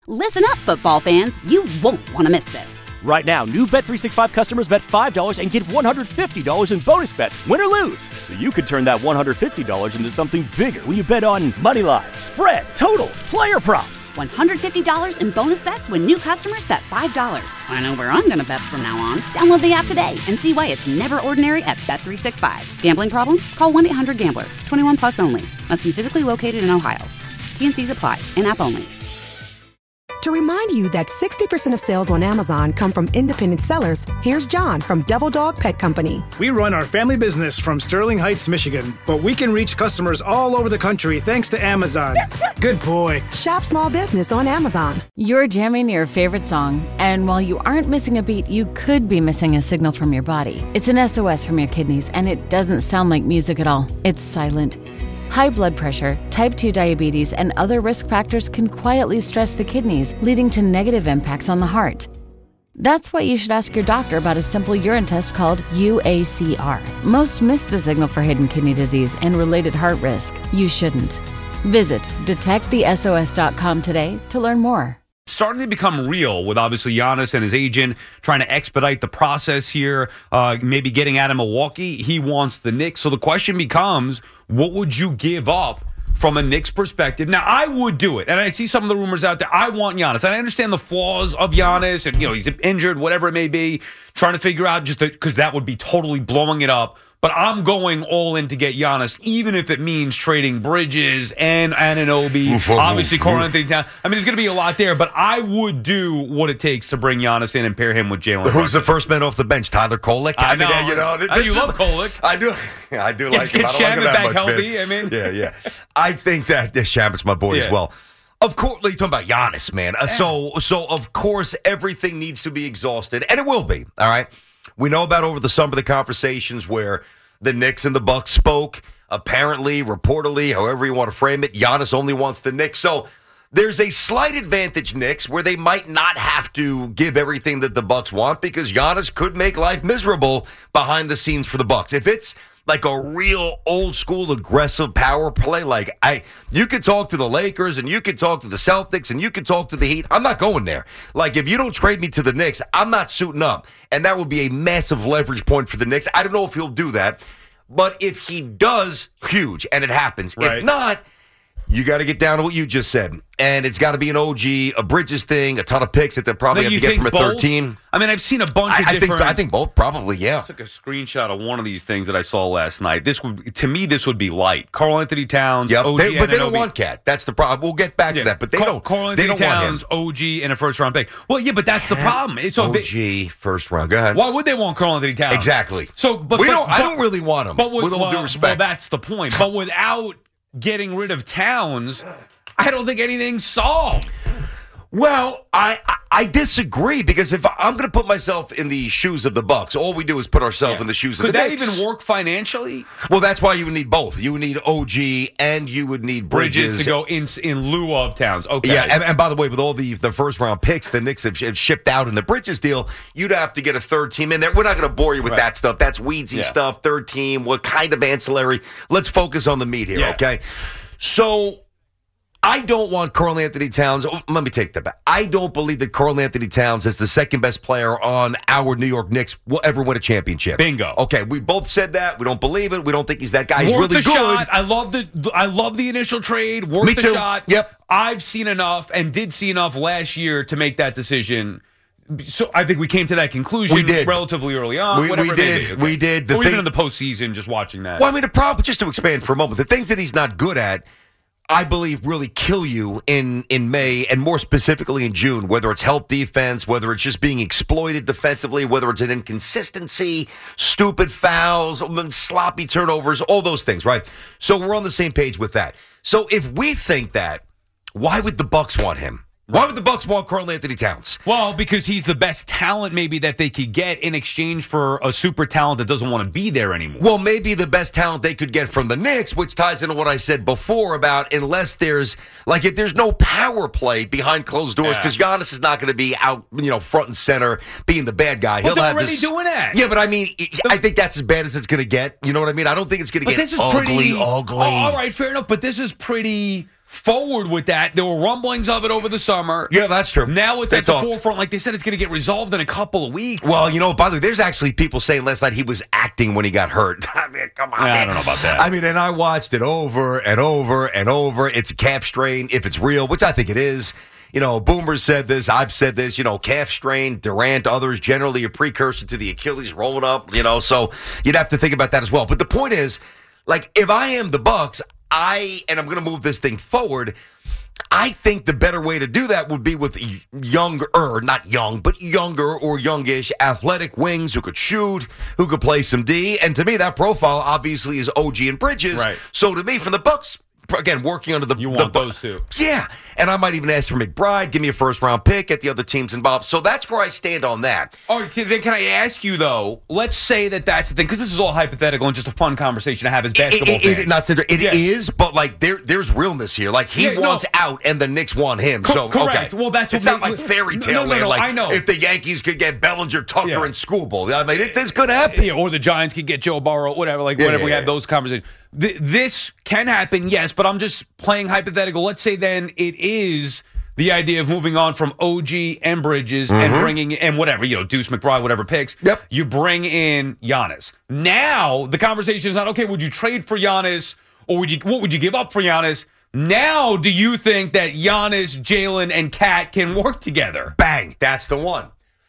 Listen up, football fans. You won't want to miss this. Right now, new Bet365 customers bet $5 and get $150 in bonus bets, win or lose. So you could turn that $150 into something bigger when you bet on money line, spread, totals, player props. $150 in bonus bets when new customers bet $5. I know where I'm going to bet from now on. Download the app today and see why it's never ordinary at Bet365. Gambling problem? Call 1-800-GAMBLER. 21 plus only. Must be physically located in Ohio. T&Cs apply. In-app only. To remind you that 60% of sales on Amazon come from independent sellers, here's John from Devil Dog Pet Company. We run our family business from Sterling Heights, Michigan, but we can reach customers all over the country thanks to Amazon. Good boy. Shop small business on Amazon. You're jamming your favorite song, and while you aren't missing a beat, you could be missing a signal from your body. It's an SOS from your kidneys, and it doesn't sound like music at all. It's silent. High blood pressure, type 2 diabetes, and other risk factors can quietly stress the kidneys, leading to negative impacts on the heart. That's why you should ask your doctor about a simple urine test called UACR. Most miss the signal for hidden kidney disease and related heart risk. You shouldn't. Visit detectthesos.com today to learn more. Starting to become real with obviously Giannis and his agent trying to expedite the process here, maybe getting out of Milwaukee. He wants the Knicks. So the question becomes, what would you give up from a Knicks perspective? Now, I would do it. And I see some of the rumors out there. I want Giannis. And I understand the flaws of Giannis and, he's injured, whatever it may be, trying to figure out because that would be totally blowing it up. But I'm going all in to get Giannis, even if it means trading Bridges and Anunoby, obviously Karl-Anthony Towns. I mean, there's going to be a lot there, but I would do what it takes to bring Giannis in and pair him with Jalen. Who's the first man off the bench? Tyler Kolek? I know. You love Kolek. I do like him. I don't like him that much, healthy, man. Yeah. I think that Shamit's my boy as well. Of course, you're talking about Giannis, man. So of course, everything needs to be exhausted, and it will be, all right? We know about over the summer the conversations where the Knicks and the Bucks spoke. Apparently, reportedly, however you want to frame it, Giannis only wants the Knicks. So there's a slight advantage, Knicks, where they might not have to give everything that the Bucks want because Giannis could make life miserable behind the scenes for the Bucks. If it's like a real old school aggressive power play, you could talk to the Lakers and you could talk to the Celtics and you could talk to the Heat. I'm not going there. Like, if you don't trade me to the Knicks, I'm not suiting up. And that would be a massive leverage point for the Knicks. I don't know if he'll do that, but if he does, huge, and it happens. Right. If not, you got to get down to what you just said. And it's got to be an OG, a Bridges thing, a ton of picks that they'll probably have to get from a third team. I mean, I've seen a bunch of different... I think both, probably, yeah. I took a screenshot of one of these things that I saw last night. To me, this would be light. Karl-Anthony Towns, OG, but they don't want Cat. That's the problem. We'll get back to that, but they don't Towns, want him. OG, and a first-round pick. Well, yeah, but that's the problem. So OG, first round. Go ahead. Why would they want Karl-Anthony Towns? Exactly. I don't really want him, with all due respect. Well, that's the point. But without getting rid of Towns... I don't think anything's solved. Well, I disagree because if I'm going to put myself in the shoes of the Bucks, all we do is put ourselves in the shoes of the Knicks. Could that even work financially? Well, that's why you would need both. You would need OG and you would need Bridges to go in lieu of Towns. Okay. Yeah, and by the way, with all the first round picks the Knicks have shipped out in the Bridges deal, you'd have to get a third team in there. We're not going to bore you with that stuff. That's weedsy stuff. Third team, what kind of ancillary? Let's focus on the meat here, okay? So I don't want Karl-Anthony Towns. Let me take that back. I don't believe that Karl-Anthony Towns, as the second best player on our New York Knicks, will ever win a championship. Bingo. Okay, we both said that. We don't believe it. We don't think he's that guy. He's Worth really the good. Shot. I love the initial trade. Worth Me the too. shot. Yep. I've seen enough and did see enough last year to make that decision. So I think we came to that conclusion relatively early on. We did. Okay. We did. Or even in the postseason, just watching that. Well, I mean, the problem, just to expand for a moment, the things that he's not good at, I believe, really kill you in May and more specifically in June, whether it's help defense, whether it's just being exploited defensively, whether it's an inconsistency, stupid fouls, sloppy turnovers, all those things, right? So we're on the same page with that. So if we think that, why would the Bucks want him? Why would the Bucks want Karl-Anthony Towns? Well, because he's the best talent maybe that they could get in exchange for a super talent that doesn't want to be there anymore. Well, maybe the best talent they could get from the Knicks, which ties into what I said before about unless there's, if there's no power play behind closed doors, because Giannis is not going to be out, front and center being the bad guy. But they're already doing that. Yeah, but I mean, I think that's as bad as it's going to get. You know what I mean? I don't think it's going to get ugly. All right, fair enough, but this is pretty forward with that. There were rumblings of it over the summer. Yeah, that's true. Now it's at the forefront. Like they said, it's going to get resolved in a couple of weeks. Well, by the way, there's actually people saying last night he was acting when he got hurt. I mean, come on. I don't know about that. I mean, and I watched it over and over and over. It's a calf strain, if it's real, which I think it is. Boomer said this. I've said this. Calf strain, Durant, others, generally a precursor to the Achilles rolling up, so you'd have to think about that as well. But the point is, like, if I am the Bucks, and I'm going to move this thing forward, I think the better way to do that would be with younger or youngish athletic wings who could shoot, who could play some D. And to me, that profile obviously is OG and Bridges. Right. So to me, from the Bucks, again, working under you want those two. Yeah. And I might even ask for McBride, give me a first-round pick, get the other teams involved. So that's where I stand on that. All right, then can I ask you, though, let's say that's the thing, because this is all hypothetical and just a fun conversation to have as basketball fans. It is, but, like, there's realness here. Like, he wants out and the Knicks want him. Correct. Okay. Well, that's it's not like fairy tale land. Like, I know. If the Yankees could get Bellinger, Tucker, and Schoolboy. I mean, this could happen. Yeah, or the Giants could get Joe Burrow, whatever. Whenever we have those conversations. This can happen, yes, but I'm just playing hypothetical. Let's say then it is the idea of moving on from OG and Bridges and bringing in whatever, Deuce McBride, whatever picks. Yep. You bring in Giannis. Now the conversation is not, okay, would you trade for Giannis or what would you give up for Giannis? Now do you think that Giannis, Jalen, and Kat can work together? Bang. That's the one.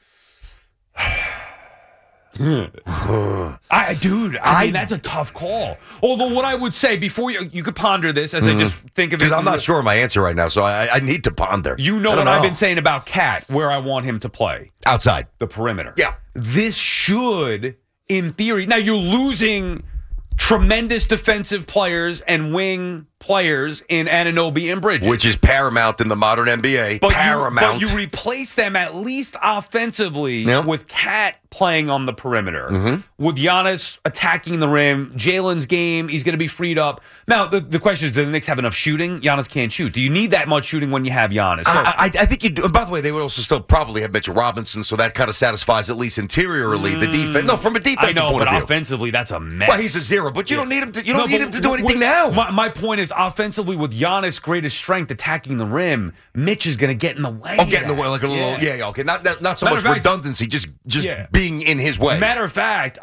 I mean, that's a tough call. Although what I would say before you could ponder this as I just think of it. Because I'm not sure of my answer right now, so I need to ponder. I've been saying about Kat, where I want him to play. Outside. The perimeter. Yeah. This should, in theory, now you're losing tremendous defensive players and wing players in Anunoby and Bridges. Which is paramount in the modern NBA. Paramount. But you replace them at least offensively with Kat playing on the perimeter, with Giannis attacking the rim. Jalen's game, he's going to be freed up. Now, the question is, do the Knicks have enough shooting? Giannis can't shoot. Do you need that much shooting when you have Giannis? I think you do. And by the way, they would also still probably have Mitchell Robinson, so that kind of satisfies at least interiorly the defense. No, from a defensive point of view. I know, but offensively, that's a mess. Well, he's a zero, but you don't need him to. You don't need him to do anything now. My point is, offensively, with Giannis' greatest strength attacking the rim, Mitch is going to get in the way. Oh, get in the way like a little. Okay, not so much redundancy, just being in his way. Matter of fact,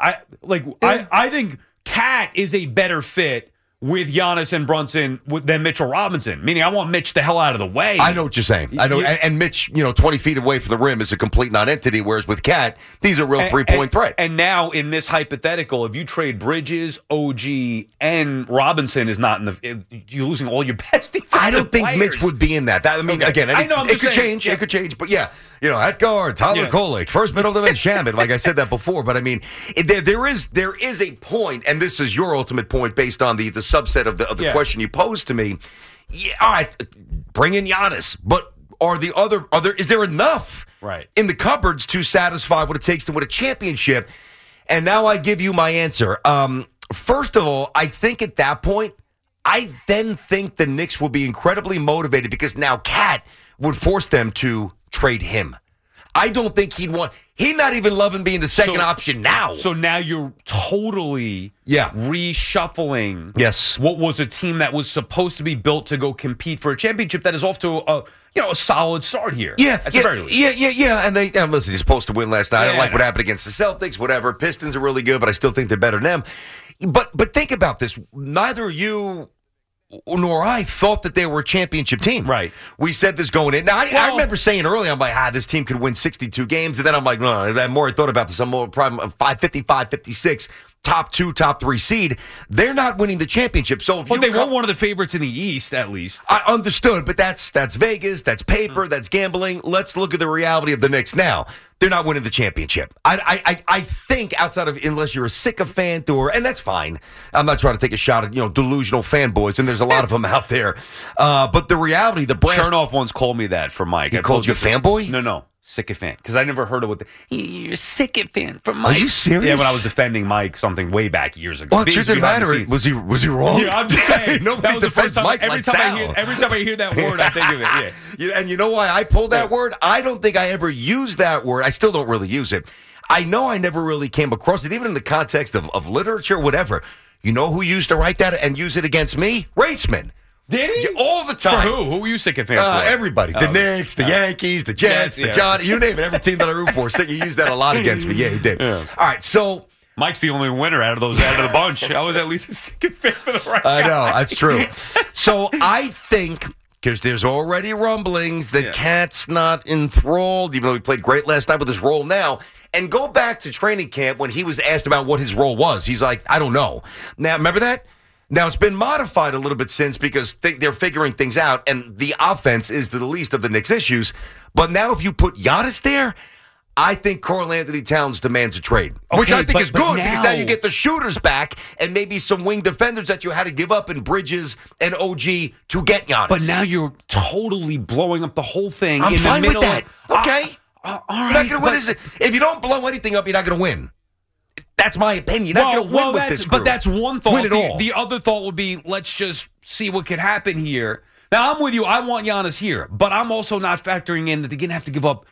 I think Kat is a better fit with Giannis and Brunson than Mitchell Robinson. Meaning, I want Mitch the hell out of the way. I know what you're saying. I know, and Mitch, 20 feet away from the rim is a complete non-entity. Whereas with Kat, he's a real 3-point threat. And now in this hypothetical, if you trade Bridges, OG, and Robinson is not you're losing all your best defensive I don't think players. Mitch would be in that. Again, it could change. Yeah. It could change. But at guard, Tyler Kolek, first middle of the bench, Shaman. Like I said that before. But I mean, there is a point, and this is your ultimate point based on the subset of the question you posed to me. Yeah, all right, bring in Giannis, but is there enough in the cupboards to satisfy what it takes to win a championship? And now I give you my answer. First of all, I think at that point, I then think the Knicks will be incredibly motivated because now Kat would force them to trade him. I don't think he'd not even loving being the second option now. So now you're totally reshuffling what was a team that was supposed to be built to go compete for a championship that is off to a solid start here. At the very least. Yeah. And listen, he's supposed to win last night. I don't like what happened against the Celtics, whatever. Pistons are really good, but I still think they're better than them. But think about this. Neither you nor I thought that they were a championship team. Right. We said this going in. Now, I remember saying earlier, I'm like, this team could win 62 games. And then I'm like, no, the more I thought about this, I'm more probably 555, 56. Top 2, top 3 seed, they're not winning the championship. So, they were one of the favorites in the East, at least. I understood, but that's Vegas, that's paper, that's gambling. Let's look at the reality of the Knicks now. They're not winning the championship. I think outside of unless you're a sycophant and that's fine. I'm not trying to take a shot at delusional fanboys, and there's a lot of them out there. But the reality, the blast. Chernoff once called me that for Mike. He called you a fanboy? No. Sycophant, because I never heard of what you're a sycophant from Are Mike. you serious? Yeah, when I was defending Mike something way back years ago. Well, it didn't matter. Was he wrong? Yeah, I'm just saying. Nobody defends Mike like Sal. Every time I hear that word, I think of it. Yeah. And you know why I pulled that word? I don't think I ever used that word. I still don't really use it. I know I never really came across it, even in the context of literature, whatever. You know who used to write that and use it against me? Raceman. Did he? All the time. For who? Who were you sick of fans for? Everybody. The Knicks, the Yankees, the Jets, the Giants. You name it. Every team that I root for. He used that a lot against me. Yeah, he did. Yeah. All right, so... Mike's the only winner out of the bunch. I was at least a sick fan for the right I know, guy. that's true. So I think, because there's already rumblings that Cat's not enthralled, even though he played great last night with his role now. And go back to training camp when he was asked about what his role was. He's like, I don't know. Now, remember that? Now, it's been modified a little bit since because they're figuring things out, and the offense is the least of the Knicks' issues. But now if you put Giannis there, I think Karl-Anthony Towns demands a trade, which I think is good because now you get the shooters back and maybe some wing defenders that you had to give up in Bridges and OG to get Giannis. But now you're totally blowing up the whole thing. I'm in fine the middle with that. Okay. All You're right. not going to win. If you don't blow anything up, you're not going to win. That's my opinion. You're not going to win with this group. But that's one thought. Win it all. The other thought would be, let's just see what could happen here. Now, I'm with you. I want Giannis here, but I'm also not factoring in that they're going to have to give up.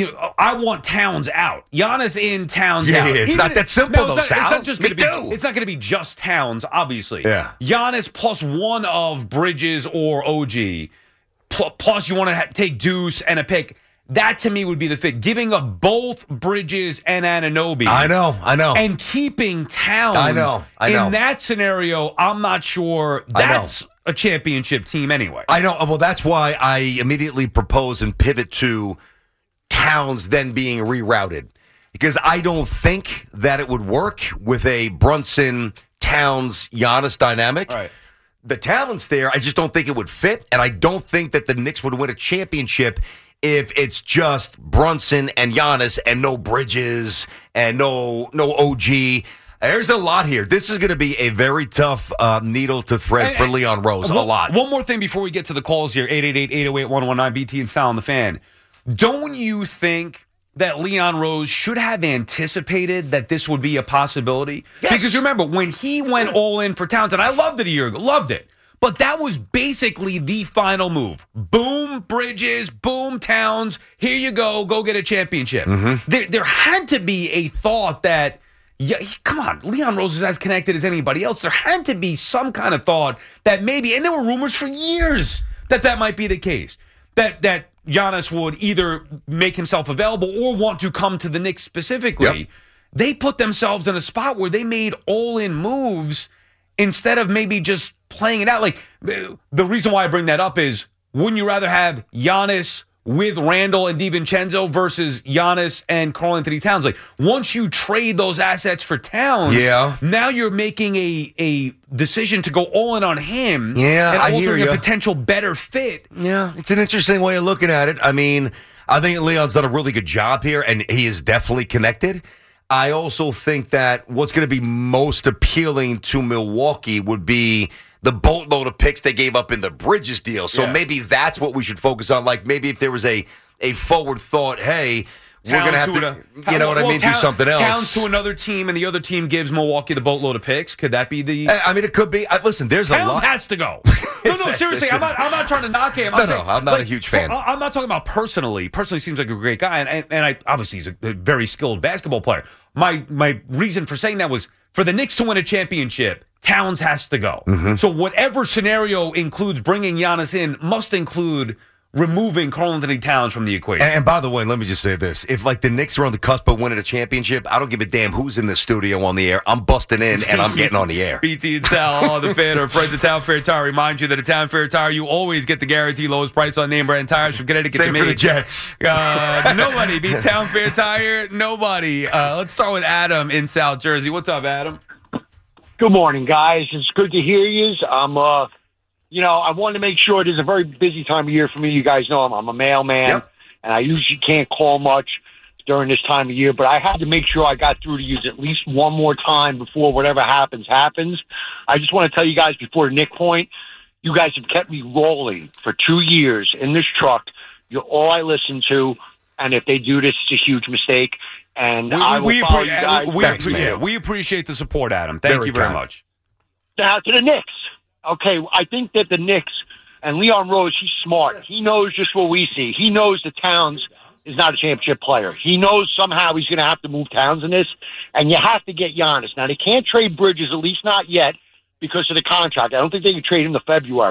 I want Towns out. Giannis in, Towns out. Yeah, it's not that simple, though, Sal. It's not just going to be. It's not going to be just Towns, obviously. Yeah. Giannis plus one of Bridges or OG. Plus, you want to take Deuce and a pick. That, to me, would be the fit. Giving up both Bridges and Anunoby. I know. And keeping Towns. I know. In that scenario, I'm not sure that's a championship team anyway. I know. Well, that's why I immediately propose and pivot to Towns then being rerouted. Because I don't think that it would work with a Brunson, Towns, Giannis dynamic. Right. The talent's there. I just don't think it would fit. And I don't think that the Knicks would win a championship if it's just Brunson and Giannis and no Bridges and no OG. There's a lot here. This is going to be a very tough needle to thread for Leon Rose. A lot. One more thing before we get to the calls here. 888-808-119, BT and Sal on the Fan. Don't you think that Leon Rose should have anticipated that this would be a possibility? Yes. Because remember, when he went all in for Towns, and I loved it a year ago, loved it. But that was basically the final move. Boom, Bridges, boom, Towns. Here you go get a championship. Mm-hmm. There had to be a thought that, come on, Leon Rose is as connected as anybody else. There had to be some kind of thought that maybe, and there were rumors for years that might be the case, that Giannis would either make himself available or want to come to the Knicks specifically. Yep. They put themselves in a spot where they made all-in moves instead of maybe just playing it out. Like, the reason why I bring that up is, wouldn't you rather have Giannis with Randall and DiVincenzo versus Giannis and Karl-Anthony Towns? Like, once you trade those assets for Towns, now you're making a decision to go all in on him and altering a potential better fit. Yeah, it's an interesting way of looking at it. I mean, I think Leon's done a really good job here, and he is definitely connected. I also think that what's going to be most appealing to Milwaukee would be the boatload of picks they gave up in the Bridges deal. So maybe that's what we should focus on. Like, maybe if there was a forward thought, hey, we're going to have to, you know what I mean, do something else. Towns to another team, and the other team gives Milwaukee the boatload of picks. Could that be the... I mean, it could be. Listen, there's a lot. Towns has to go. No, seriously, I'm not trying to knock him. I'm not a huge fan. I'm not talking about personally. Personally seems like a great guy, and I obviously he's a very skilled basketball player. My reason for saying that was, for the Knicks to win a championship, Towns has to go. Mm-hmm. So whatever scenario includes bringing Giannis in must include removing Karl-Anthony Towns from the equation. And by the way, let me just say this. If, like, the Knicks are on the cusp of winning a championship, I don't give a damn who's in the studio on the air. I'm busting in, and I'm getting on the air. BT and Sal on the Fan or friends of Town Fair Tire remind you that at Town Fair Tire, you always get the guaranteed lowest price on name brand tires from Connecticut Same to for me. the Jets. Nobody beat Town Fair Tire. Nobody. Let's start with Adam in South Jersey. What's up, Adam? Good morning, guys. It's good to hear you. I wanted to make sure it is a very busy time of year for me. You guys know I'm a mailman, and I usually can't call much during this time of year, but I had to make sure I got through to you at least one more time before whatever happens. I just want to tell you guys before Nick point, you guys have kept me rolling for 2 years in this truck. You're all I listen to, and if they do this, it's a huge mistake. And I will follow you guys. We appreciate the support, Adam. Thank you very much. Now to the Knicks. Okay, I think that the Knicks and Leon Rose, he's smart. He knows just what we see. He knows that Towns is not a championship player. He knows somehow he's going to have to move Towns in this, and you have to get Giannis. Now, they can't trade Bridges, at least not yet, because of the contract. I don't think they can trade him to February.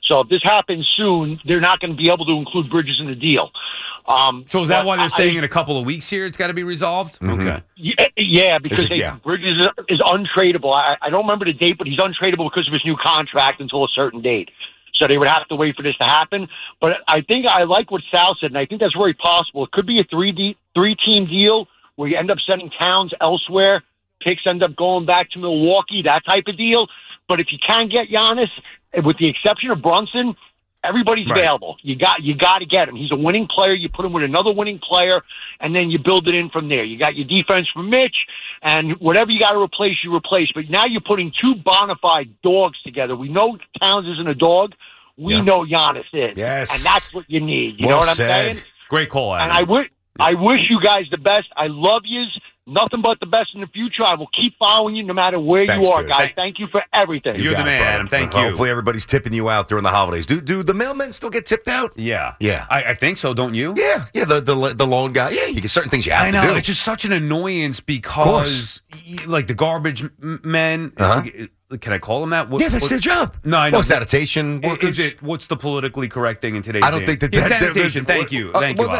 So if this happens soon, they're not going to be able to include Bridges in the deal. So is that why they're saying in a couple of weeks here it's got to be resolved? Mm-hmm. Okay. Yeah, because Bridges is untradeable. I don't remember the date, but he's untradeable because of his new contract until a certain date. So they would have to wait for this to happen. But I think I like what Sal said, and I think that's very possible. It could be a three-team deal where you end up sending Towns elsewhere. Picks end up going back to Milwaukee, that type of deal. But if you can't get Giannis, with the exception of Brunson, everybody's available. You got to get him. He's a winning player. You put him with another winning player, and then you build it in from there. You got your defense from Mitch, and whatever you got to replace, you replace. But now you're putting two bona fide dogs together. We know Towns isn't a dog. We know Giannis is. Yes. And that's what you need. You know what I'm saying? Great call, Adam. And I wish you guys the best. I love yous. Nothing but the best in the future. I will keep following you no matter where you are, guys. Thank you for everything. You're the man, Adam. Thank you. Hopefully everybody's tipping you out during the holidays. Do the mailmen still get tipped out? Yeah. Yeah. I think so, don't you? Yeah. Yeah, the loan guy. Yeah, you get certain things you have to do. I know. It's just such an annoyance because, like, the garbage men, can I call them that? That's their job. No, I know. Sanitation workers. What's the politically correct thing in today's I don't think that sanitation. Thank you. Thank you.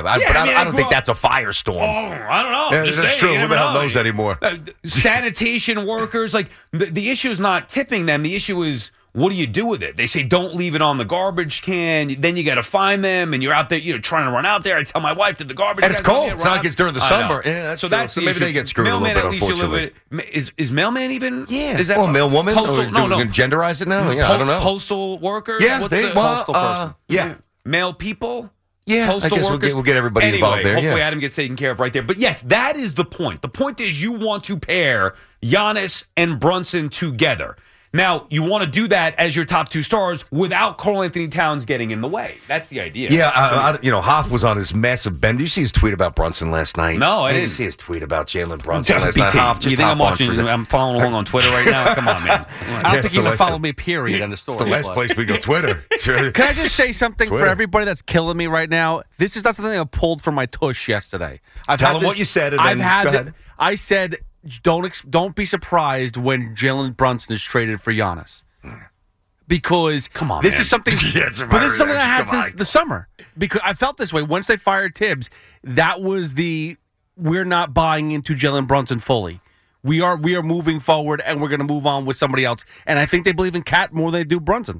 I don't think that's a firestorm. Oh, I don't know. Yeah, that's true. Who the hell knows anymore? Sanitation workers, like, the issue is not tipping them. The issue is, what do you do with it? They say don't leave it on the garbage can. Then you got to find them, and you're out there, trying to run out there. I tell my wife that the garbage. And it's cold. It's not like it's during the summer. Yeah, that's so maybe they get screwed a little bit. Unfortunately, is mailman even? Yeah. Is that mailwoman? Postal, no. We can genderize it now. Yeah, I don't know. Postal workers. Yeah. Postal person. Yeah. Mail people. Yeah, postal I guess workers. we'll get everybody involved there. Hopefully Adam gets taken care of right there. But yes, that is the point. The point is you want to pair Giannis and Brunson together. Now, you want to do that as your top two stars without Karl-Anthony Towns getting in the way. That's the idea. Yeah, Hoff was on his massive bend. Did you see his tweet about Brunson last night? No, I didn't see his tweet about Jalen Brunson last night. Hoff, you think I'm following along on Twitter right now? Come on, man. I don't think you even follow me, period, on the story. It's the last place we go, Twitter. Can I just say something for everybody that's killing me right now? This is not something I pulled from my tush yesterday. Tell them what you said, and then go ahead. I said, don't be surprised when Jalen Brunson is traded for Giannis. Because this is something that had since the summer. Because I felt this way once they fired Tibbs. That was we're not buying into Jalen Brunson fully. We are moving forward, and we're going to move on with somebody else. And I think they believe in Cat more than they do Brunson.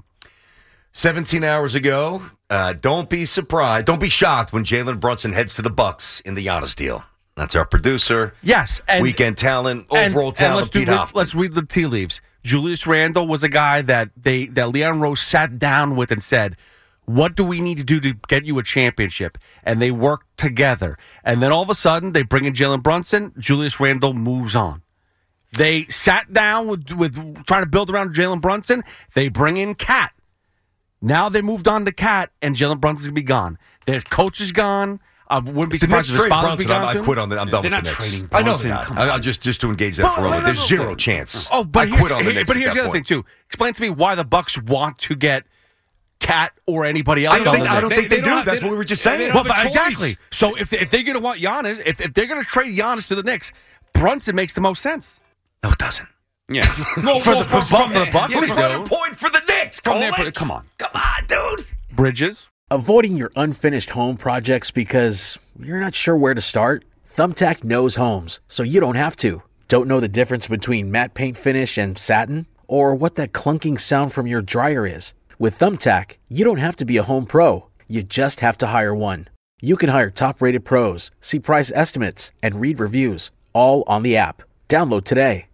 17 hours ago, don't be surprised, don't be shocked when Jalen Brunson heads to the Bucks in the Giannis deal. That's our producer. Yes, weekend talent, overall talent. Pete Hoffman. Let's read the tea leaves. Julius Randle was a guy that Leon Rose sat down with and said, what do we need to do to get you a championship? And they worked together. And then all of a sudden, they bring in Jalen Brunson. Julius Randle moves on. They sat down with trying to build around Jalen Brunson. They bring in Cat. Now they moved on to Cat, and Jalen Brunson's going to be gone. Their coach is gone. I wouldn't be surprised if his father's be gone. I quit on that. I'm done with the Knicks. Trading I know that. I'll just to engage that for a moment. There's zero chance. Oh, but I quit on the Knicks. But here's the other thing too. Explain to me why the Bucks want to get Cat or anybody else. I don't think they do. That's what we were just saying. Well, exactly. So if they're going to want Giannis, if they're going to trade Giannis to the Knicks, Brunson makes the most sense. No, it doesn't. Yeah. For the Bucks. Who's got a point for the Knicks? Come on, dude. Bridges. Avoiding your unfinished home projects because you're not sure where to start? Thumbtack knows homes, so you don't have to. Don't know the difference between matte paint finish and satin? Or what that clunking sound from your dryer is? With Thumbtack, you don't have to be a home pro. You just have to hire one. You can hire top-rated pros, see price estimates, and read reviews, all on the app. Download today.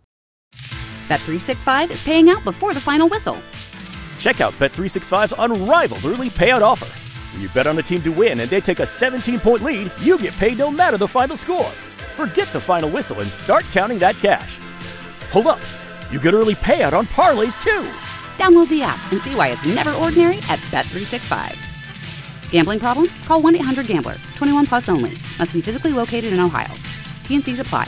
Bet365 is paying out before the final whistle. Check out Bet365's unrivaled early payout offer. When you bet on a team to win and they take a 17-point lead, you get paid no matter the final score. Forget the final whistle and start counting that cash. Hold up. You get early payout on parlays, too. Download the app and see why it's never ordinary at Bet365. Gambling problem? Call 1-800-GAMBLER. 21 plus only. Must be physically located in Ohio. T&Cs apply.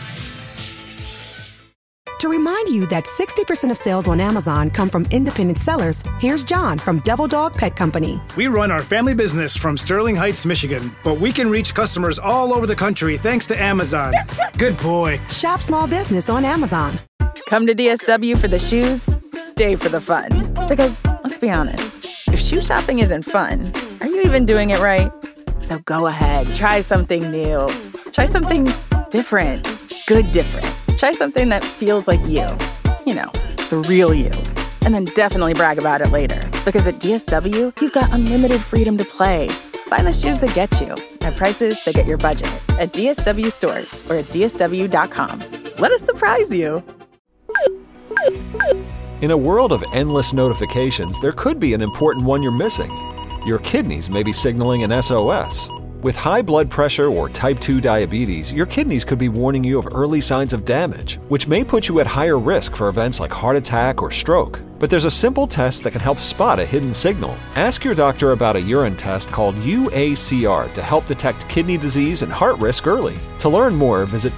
To remind you that 60% of sales on Amazon come from independent sellers, here's John from Devil Dog Pet Company. We run our family business from Sterling Heights, Michigan, but we can reach customers all over the country thanks to Amazon. Good boy. Shop small business on Amazon. Come to DSW for the shoes, stay for the fun. Because, let's be honest, shoe shopping isn't fun, are you even doing it right? So go ahead, try something new. Try something different. Good different. Try something that feels like you. You know, the real you. And then definitely brag about it later. Because at DSW, you've got unlimited freedom to play. Find the shoes that get you at prices that get your budget at DSW stores or at DSW.com. Let us surprise you. In a world of endless notifications, there could be an important one you're missing. Your kidneys may be signaling an SOS. With high blood pressure or type 2 diabetes, your kidneys could be warning you of early signs of damage, which may put you at higher risk for events like heart attack or stroke. But there's a simple test that can help spot a hidden signal. Ask your doctor about a urine test called UACR to help detect kidney disease and heart risk early. To learn more, visit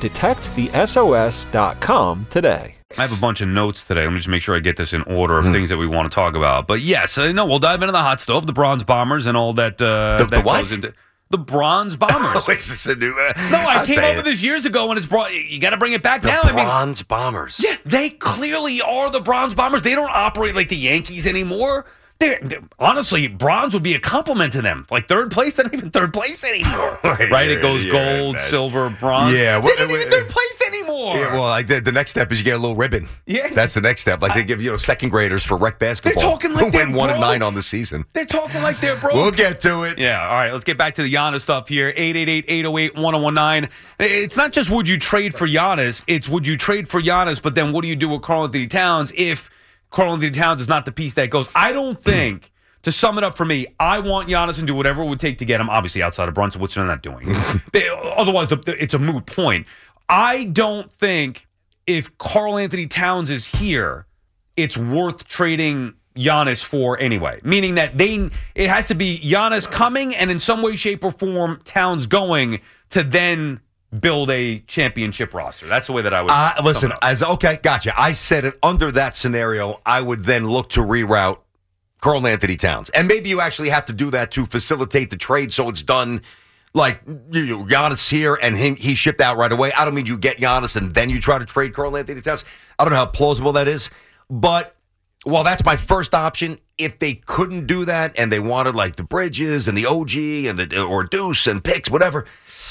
detectthesos.com today. I have a bunch of notes today. Let me just make sure I get this in order of things that we want to talk about. But yes, no, we'll dive into the hot stove, the Bronze Bombers, and all that. The what? Goes into the Bronze Bombers. Oh, is this a new? No, I came up with this years ago, and it's brought. You got to bring it back now. Bronze Bombers. Yeah, they clearly are the Bronze Bombers. They don't operate like the Yankees anymore. Honestly, bronze would be a compliment to them. Like third place, they're not even third place anymore. Right? It goes gold, silver, bronze. Yeah, they're not even third place anymore. Yeah, well, like the next step is you get a little ribbon. Yeah, that's the next step. Like they give second graders for rec basketball. They're talking like who win 1 and 9 on the season. They're talking like they're broke. We'll get to it. Yeah. All right. Let's get back to the Giannis stuff here. 888-808-1019. It's not just would you trade for Giannis. It's would you trade for Giannis, but then what do you do with Karl-Anthony Towns if Karl-Anthony Towns is not the piece that goes? I don't think. To sum it up for me, I want Giannis and do whatever it would take to get him, obviously outside of Brunson, which they're not doing. Otherwise, it's a moot point. I don't think if Karl-Anthony Towns is here, it's worth trading Giannis for anyway. Meaning that it has to be Giannis coming and in some way, shape, or form, Towns going to then build a championship roster. That's the way that I would listen. Okay, gotcha. I said it under that scenario, I would then look to reroute Karl-Anthony Towns. And maybe you actually have to do that to facilitate the trade so it's done like Giannis here and he shipped out right away. I don't mean you get Giannis and then you try to trade Karl-Anthony Towns. I don't know how plausible that is. But while that's my first option, if they couldn't do that and they wanted like the Bridges and the OG and or Deuce and picks, whatever,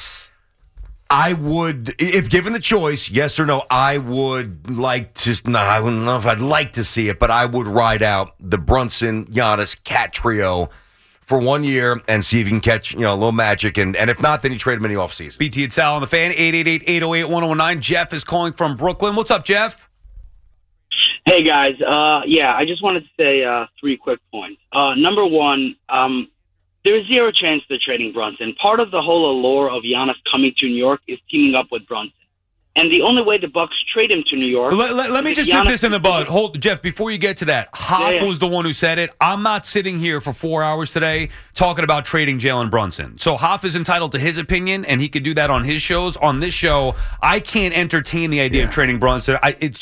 I would, if given the choice, yes or no, I would like to, I don't know if I'd like to see it, but I would ride out the Brunson, Giannis, Cat trio for 1 year and see if you can catch, a little magic. And if not, then you trade them in the offseason. BT and Sal on the Fan, 888-808-1019. Jeff is calling from Brooklyn. What's up, Jeff? Hey, guys. I just wanted to say 3 quick points. Number one, there's zero chance they're trading Brunson. Part of the whole allure of Giannis coming to New York is teaming up with Brunson. And the only way the Bucks trade him to New York... Let me just nip this in the bud. Hold, Jeff, before you get to that, Hoff was the one who said it. I'm not sitting here for 4 hours today talking about trading Jalen Brunson. So Hoff is entitled to his opinion, and he could do that on his shows. On this show, I can't entertain the idea of trading Brunson.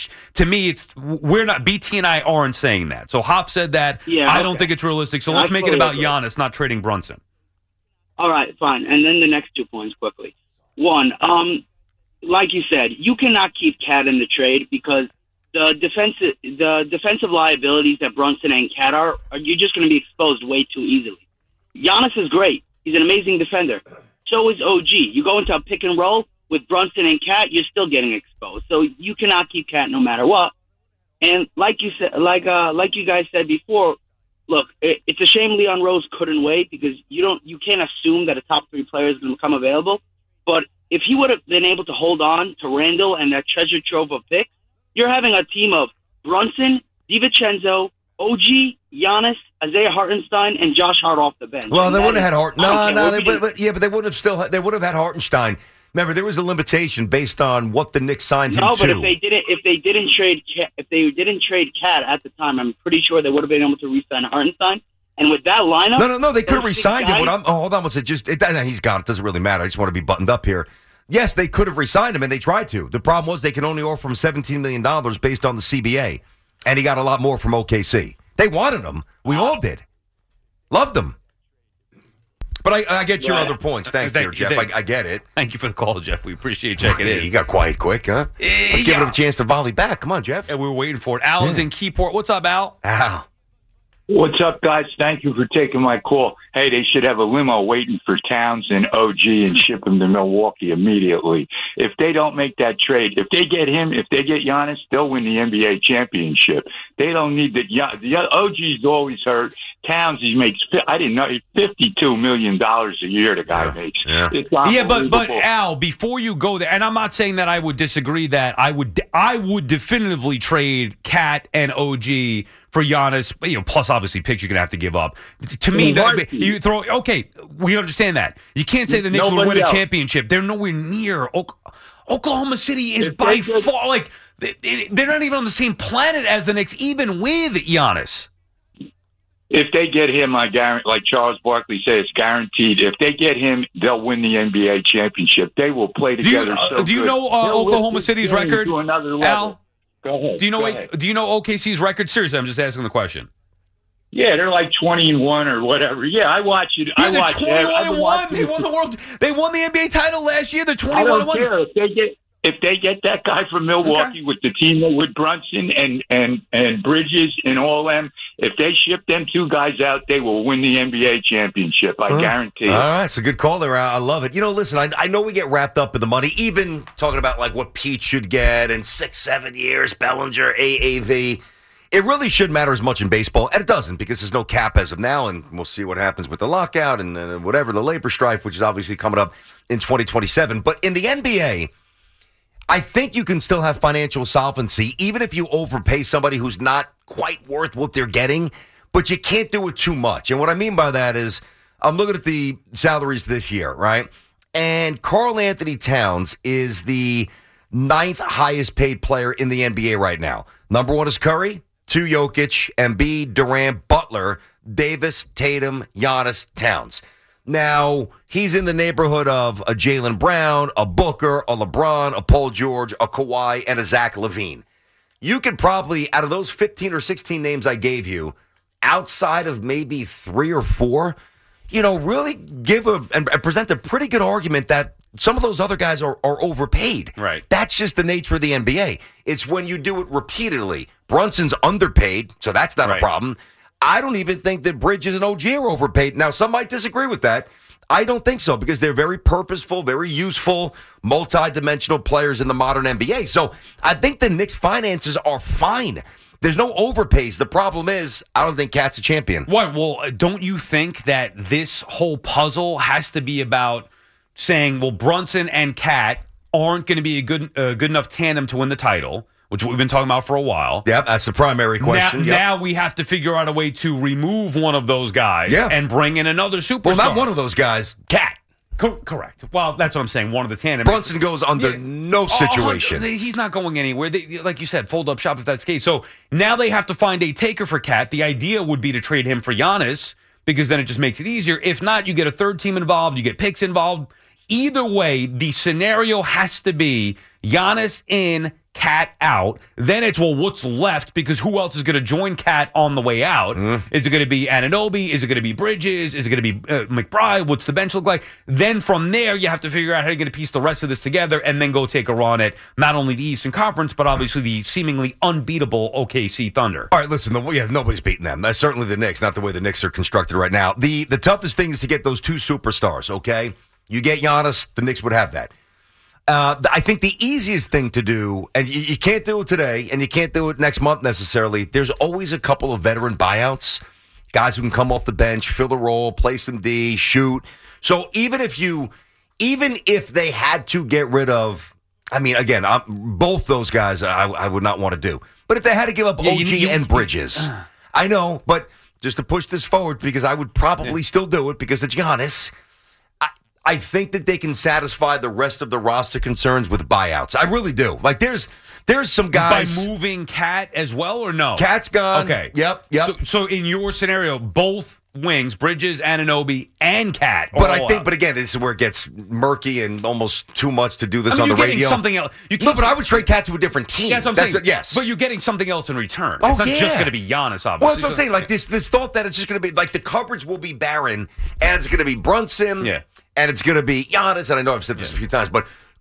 We're not, BT and I aren't saying that. So Hoff said that. I don't think it's realistic. So let's make it about Giannis, not trading Brunson. All right, fine. And then the next 2 points quickly. One, like you said, you cannot keep Cat in the trade because the defensive liabilities that Brunson and Cat are you're just going to be exposed way too easily. Giannis is great. He's an amazing defender. So is OG. You go into a pick and roll with Brunson and Cat, you're still getting exposed. So you cannot keep Cat no matter what. And like you said, like you guys said before, look, it's a shame Leon Rose couldn't wait because you can't assume that a top 3 player is going to become available. But if he would have been able to hold on to Randall and that treasure trove of picks, you're having a team of Brunson, DiVincenzo, OG, Giannis, Isaiah Hartenstein, and Josh Hart off the bench. Well, they wouldn't have had Hartenstein. But they would have had Hartenstein. Remember, there was a limitation based on what the Knicks signed him to. No, but if they didn't trade Cat at the time, I'm pretty sure they would have been able to re-sign Hartenstein. And with that lineup... No, they could have re-signed him. Hold on one second. He's gone. It doesn't really matter. I just want to be buttoned up here. Yes, they could have re-signed him, and they tried to. The problem was they can only offer him $17 million based on the CBA, and he got a lot more from OKC. They wanted him. We all did. Loved him. But I get your other points. Thanks, dear Jeff. I get it. Thank you for the call, Jeff. We appreciate checking in. You got quiet quick, huh? Let's give him a chance to volley back. Come on, Jeff. Yeah, we were waiting for it. Al is in Keyport. What's up, Al? Al. What's up, guys? Thank you for taking my call. Hey, they should have a limo waiting for Towns and OG and ship him to Milwaukee immediately. If they don't make that trade, if they get Giannis, they'll win the NBA championship. They don't need the OG's always hurt. Towns, he makes, I didn't know, $52 million a year the guy makes. Yeah, but Al, before you go there, and I'm not saying that I would disagree that I would definitively trade Cat and OG for Giannis, plus obviously picks you're going to have to give up. To me, you throw, okay, we understand that. You can't say the Knicks would win a championship. They're nowhere near. Oklahoma City is by far, like, they're not even on the same planet as the Knicks, even with Giannis. If they get him, I guarantee, like Charles Barkley says, guaranteed. If they get him, they'll win the NBA championship. They will play together. Do you know Oklahoma City's record, to another level. Al? Go ahead. Do you know OKC's record? Seriously, I'm just asking the question. Yeah, they're like 20-1 or whatever. Yeah, I watch it. Yeah, they're 21-1. They won the world. They won the NBA title last year. They're 21-1. I don't care if they get that guy from Milwaukee with the team with Brunson and Bridges and all them. If they ship them two guys out, they will win the NBA championship. I guarantee it. All right, it's a good call there. I love it. Listen, I know we get wrapped up in the money, even talking about like what Pete should get in 6-7 years, Bellinger, AAV. It really shouldn't matter as much in baseball, and it doesn't because there's no cap as of now, and we'll see what happens with the lockout and whatever, the labor strife, which is obviously coming up in 2027. But in the NBA, I think you can still have financial solvency, even if you overpay somebody who's not quite worth what they're getting, but you can't do it too much. And what I mean by that is I'm looking at the salaries this year, right? And Karl Anthony Towns is the 9th highest paid player in the NBA right now. Number 1 is Curry, 2 Jokic, Embiid, Durant, Butler, Davis, Tatum, Giannis, Towns. Now, he's in the neighborhood of a Jaylen Brown, a Booker, a LeBron, a Paul George, a Kawhi, and a Zach LaVine. You could probably, out of those 15 or 16 names I gave you, outside of maybe 3 or 4, really give and present a pretty good argument that some of those other guys are overpaid. Right. That's just the nature of the NBA. It's when you do it repeatedly. Brunson's underpaid, so that's not a problem. I don't even think that Bridges and OG are overpaid. Now, some might disagree with that. I don't think so because they're very purposeful, very useful, multi-dimensional players in the modern NBA. So I think the Knicks' finances are fine. There's no overpays. The problem is I don't think Cat's a champion. What? Well, don't you think that this whole puzzle has to be about saying, well, Brunson and Cat aren't going to be a good enough tandem to win the title, which we've been talking about for a while. Yep, that's the primary question. Now we have to figure out a way to remove one of those guys and bring in another superstar. Well, not one of those guys, Cat. Correct. Well, that's what I'm saying. One of the tandem. Brunson goes under no situation. He's not going anywhere. Like you said, fold up shop if that's the case. So now they have to find a taker for Cat. The idea would be to trade him for Giannis because then it just makes it easier. If not, you get a third team involved. You get picks involved. Either way, the scenario has to be Giannis in, Cat out. Then it's, well, what's left? Because who else is going to join Cat on the way out? Is it going to be Anunoby? Is it going to be Bridges? Is it going to be McBride? What's the bench look like? Then from there, you have to figure out how you're going to piece the rest of this together and then go take a run at not only the Eastern Conference, but obviously the seemingly unbeatable OKC Thunder. All right, listen, nobody's beating them. That's certainly the Knicks, not the way the Knicks are constructed right now. The toughest thing is to get those two superstars, okay? You get Giannis, the Knicks would have that. I think the easiest thing to do, and you can't do it today, and you can't do it next month necessarily, there's always a couple of veteran buyouts, guys who can come off the bench, fill a role, play some D, shoot. So even if they had to get rid of, I mean, again, both those guys I would not want to do. But if they had to give up OG and Bridges, I know, but just to push this forward, because I would probably still do it because it's Giannis, I think that they can satisfy the rest of the roster concerns with buyouts. I really do. Like, there's some guys. By moving Cat as well, or no? Cat's gone. Okay. Yep. So in your scenario, both wings, Bridges, Anunoby, and Cat. But again, this is where it gets murky and almost too much to do this on the radio. You're getting something else. No, but I would trade Cat to a different team. That's what I'm saying. Yes. But you're getting something else in return. It's not just going to be Giannis, obviously. Well, that's what I'm saying. Like, this thought that it's just going to be, like, the cupboards will be barren, and it's going to be Brunson. Yeah. And it's going to be Giannis, and I know I've said this a few times, but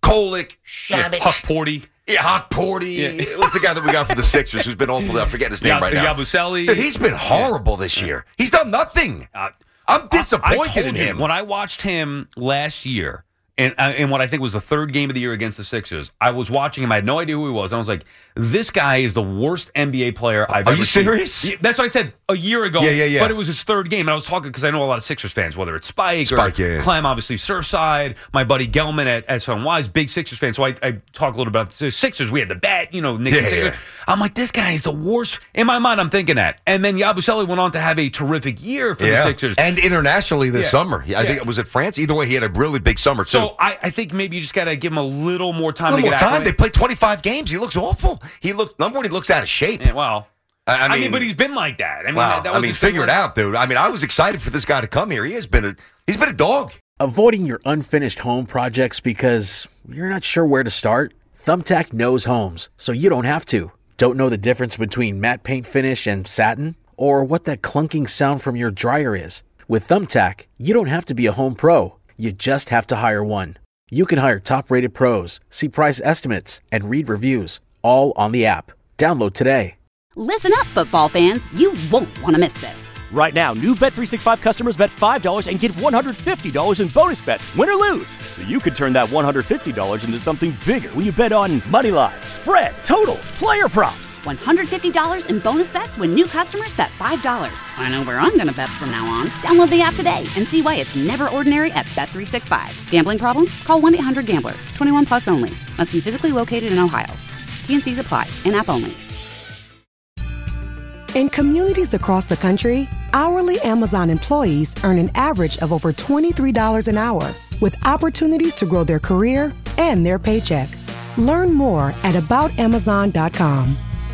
Kolek, Shamit. Huck Porty. Yeah, Huck Porty. What's the guy that we got for the Sixers who's been awful? I'm forgetting his name right now. Yabusele. Dude, he's been horrible this year. He's done nothing. I'm disappointed in him. When I watched him last year, and what I think was the third game of the year against the Sixers, I was watching him. I had no idea who he was. And I was like, this guy is the worst NBA player I've ever seen. Are you serious? That's what I said a year ago. Yeah. But it was his third game. And I was talking because I know a lot of Sixers fans, whether it's Spike or Clem, obviously Surfside, my buddy Gelman at SNY's big Sixers fan. So I talk a little about the Sixers. We had the bet, Nick and Sixers. I'm like, this guy is the worst. In my mind, I'm thinking that. And then Yabusele went on to have a terrific year for the Sixers. And internationally this summer. I think it was at France. Either way, he had a really big summer, too. So I think maybe you just got to give him a little more time to get acclimated. They played 25 games. He looks awful. Number one, he looks out of shape. Yeah, well, I mean, but he's been like that. Figure it out, dude. I mean, I was excited for this guy to come here. He's been a dog. Avoiding your unfinished home projects because you're not sure where to start? Thumbtack knows homes, so you don't have to. Don't know the difference between matte paint finish and satin? Or what that clunking sound from your dryer is? With Thumbtack, you don't have to be a home pro. You just have to hire one. You can hire top-rated pros, see price estimates, and read reviews, all on the app. Download today. Listen up, football fans. You won't want to miss this. Right now, new Bet365 customers bet $5 and get $150 in bonus bets, win or lose. So you could turn that $150 into something bigger when you bet on money line, spread, totals, player props. $150 in bonus bets when new customers bet $5. I know where I'm going to bet from now on. Download the app today and see why it's never ordinary at Bet365. Gambling problem? Call 1-800-GAMBLER. 21 plus only. Must be physically located in Ohio. T&Cs apply. In-app only. In communities across the country, hourly Amazon employees earn an average of over $23 an hour, with opportunities to grow their career and their paycheck. Learn more at aboutamazon.com.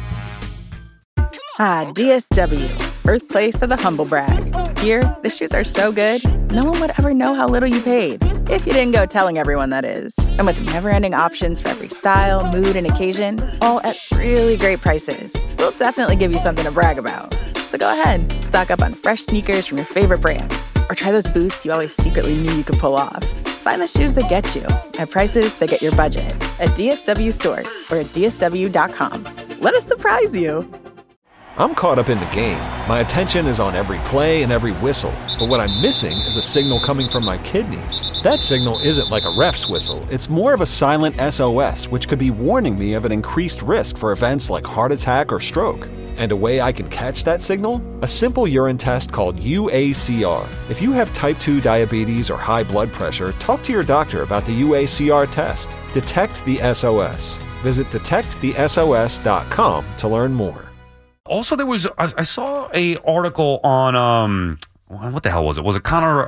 DSW, birthplace of the humble brag. Here, the shoes are so good, no one would ever know how little you paid. If you didn't go telling everyone, that is. And with never-ending options for every style, mood, and occasion, all at really great prices, we'll definitely give you something to brag about. So go ahead, stock up on fresh sneakers from your favorite brands, or try those boots you always secretly knew you could pull off. Find the shoes that get you at prices that get your budget at DSW stores or at DSW.com. Let us surprise you. I'm caught up in the game. My attention is on every play and every whistle. But what I'm missing is a signal coming from my kidneys. That signal isn't like a ref's whistle. It's more of a silent SOS, which could be warning me of an increased risk for events like heart attack or stroke. And a way I can catch that signal? A simple urine test called UACR. If you have type 2 diabetes or high blood pressure, talk to your doctor about the UACR test. Detect the SOS. Visit detectthesos.com to learn more. Also, I saw a article on what the hell was it? Was it Connor?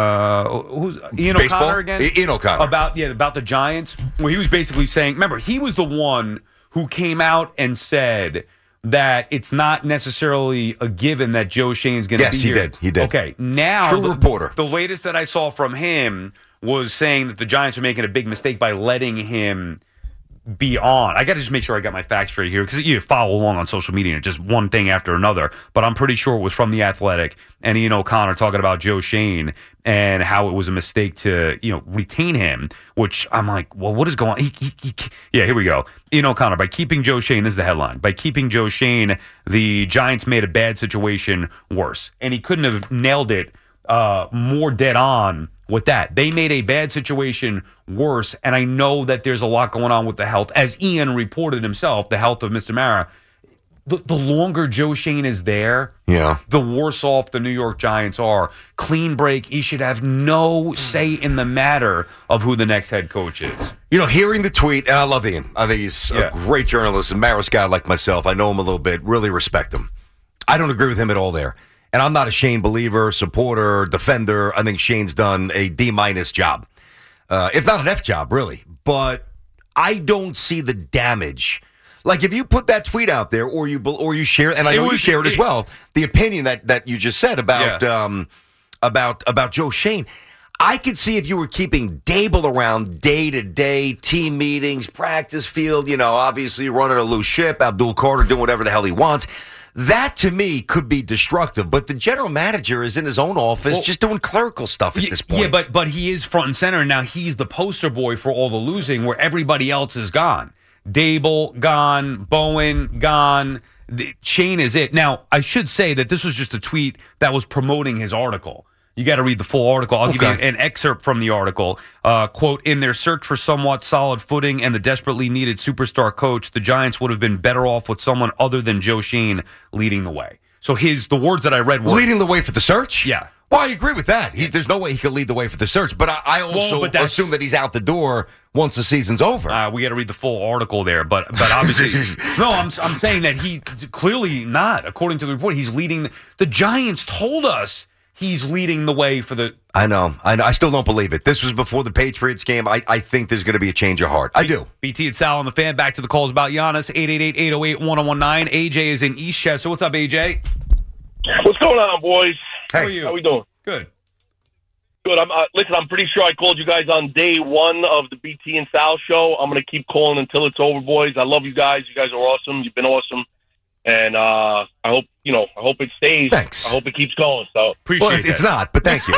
Who's Ian Baseball? O'Connor again? Ian O'Connor about the Giants, where he was basically saying, remember, he was the one who came out and said that it's not necessarily a given that Joe Shane's going to be here. Yes, he did. Okay, now True reporter. The latest that I saw from him was saying that the Giants are making a big mistake by letting him be on. I got to just make sure I got my facts straight here, because you follow along on social media and just one thing after another. But I'm pretty sure it was from The Athletic and Ian O'Connor talking about Joe Shane and how it was a mistake to retain him. Which I'm like, well, what is going on? Yeah, here we go. Ian O'Connor, by keeping Joe Shane, this is the headline. By keeping Joe Shane, the Giants made a bad situation worse, and he couldn't have nailed it more dead on with that. They made a bad situation worse, and I know that there's a lot going on with the health. As Ian reported himself, the health of Mr. Mara, the longer Joe Shane is there, the worse off the New York Giants are. Clean break, he should have no say in the matter of who the next head coach is. Hearing the tweet, and I love Ian. I think he's a great journalist, and Mara's guy like myself. I know him a little bit, really respect him. I don't agree with him at all there. And I'm not a Shane believer, supporter, defender. I think Shane's done a D- job, if not an F job, really. But I don't see the damage. Like, if you put that tweet out there, or you share, and I know you share it as well, the opinion that you just said about Joe Shane, I could see if you were keeping Dable around day to day, team meetings, practice field, obviously running a loose ship, Abdul Carter doing whatever the hell he wants. That, to me, could be destructive. But the general manager is in his own office just doing clerical stuff at this point. Yeah, but he is front and center, and now he's the poster boy for all the losing where everybody else is gone. Dable, gone. Bowen, gone. Shane is it. Now, I should say that this was just a tweet that was promoting his article. You got to read the full article. I'll give you an excerpt from the article. Quote, in their search for somewhat solid footing and the desperately needed superstar coach, the Giants would have been better off with someone other than Joe Shane leading the way. So the words that I read were... Leading the way for the search? Yeah. Well, I agree with that. There's no way he could lead the way for the search. But I also assume that he's out the door once the season's over. We got to read the full article there. But obviously... No, I'm saying that he clearly not. According to the report, he's leading... The Giants told us he's leading the way for the... I know. I still don't believe it. This was before the Patriots game. I think there's going to be a change of heart. I do. BT and Sal on the Fan. Back to the calls about Giannis. 888-808-1019. AJ is in Eastchester. What's up, AJ? What's going on, boys? Hey. How are you? How we doing? Good. Good. Listen, I'm pretty sure I called you guys on day one of the BT and Sal show. I'm going to keep calling until it's over, boys. I love you guys. You guys are awesome. You've been awesome. And I hope it stays. Thanks. I hope it keeps going. So Appreciate it's not, but thank you.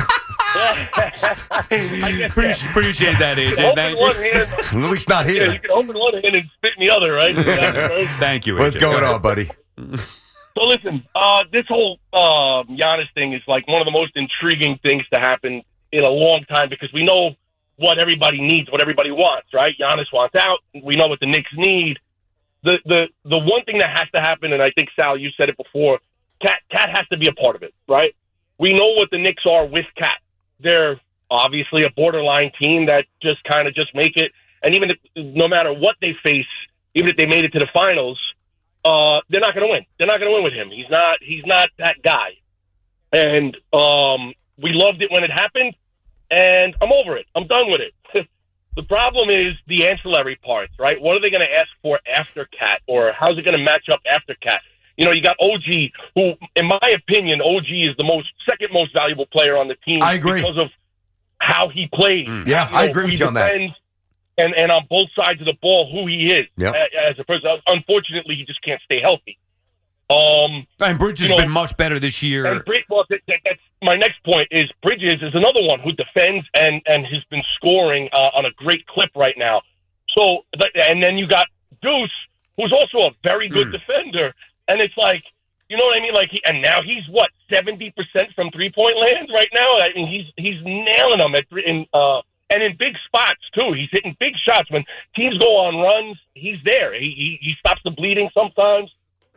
Appreciate that, AJ. Thank you. At least not here. Yeah, you can open one hand and spit in the other, right? Thank you, AJ. What's going on, buddy? So listen, this whole Giannis thing is like one of the most intriguing things to happen in a long time because we know what everybody needs, what everybody wants, right? Giannis wants out. We know what the Knicks need. The one thing that has to happen, and I think, Sal, you said it before, Cat has to be a part of it, right? We know what the Knicks are with Cat. They're obviously a borderline team that just make it. And even if, no matter what they face, even if they made it to the finals, they're not going to win. They're not going to win with him. He's not that guy. And we loved it when it happened, and I'm over it. I'm done with it. The problem is the ancillary parts, right? What are they going to ask for after Cat, or how's it going to match up after Cat? You know, you got OG, who, in my opinion, OG is the second most valuable player on the team. I agree. Because of how he plays. Yeah, I agree with you on that. And on both sides of the ball, who he is as a person. Unfortunately, he just can't stay healthy. And Bridges has been much better this year. And that's my next point. Is Bridges is another one who defends and has been scoring on a great clip right now. So, and then you got Deuce, who's also a very good defender. And it's like, you know what I mean? Like, and now he's 70% from 3-point land right now. I mean, he's nailing them and in big spots too. He's hitting big shots when teams go on runs. He's there. He stops the bleeding sometimes.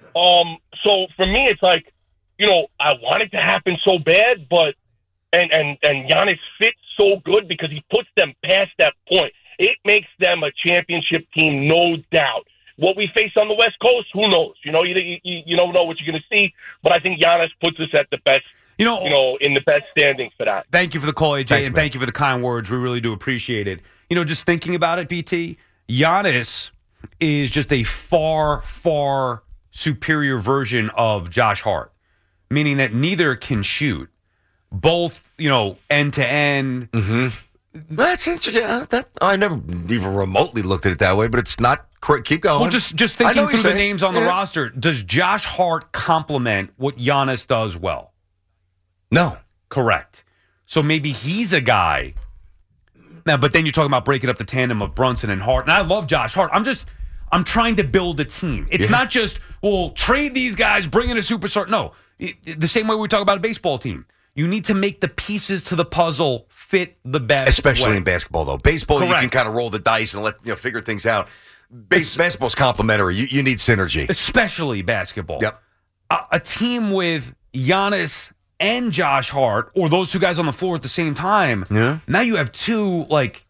So for me, it's like, you know, I want it to happen so bad, but and Giannis fits so good because he puts them past that point. It makes them a championship team, no doubt. What we face on the West Coast, who knows? You know, you don't know what you're going to see, but I think Giannis puts us at the best. You know, in the best standings for that. Thank you for the call, AJ, and thank you for the kind words. We really do appreciate it. You know, just thinking about it, BT, Giannis is just a far, far superior version of Josh Hart, meaning that neither can shoot. Both, you know, end to end. That's interesting. I never even remotely looked at it that way, but it's not. Keep going. Well, just thinking through the names on the roster, does Josh Hart complement what Giannis does well? No. Correct. So maybe he's a guy. Now, but then you're talking about breaking up the tandem of Brunson and Hart. And I love Josh Hart. I'm trying to build a team. It's not just, well, trade these guys, bring in a superstar. No. The same way we talk about a baseball team. You need to make the pieces to the puzzle fit the best Especially way. in basketball, though. Baseball, Correct. You can kind of roll the dice and figure things out. Basketball's complementary. You need synergy. Especially basketball. Yep. A team with Giannis and Josh Hart, or those two guys on the floor at the same time, now you have two,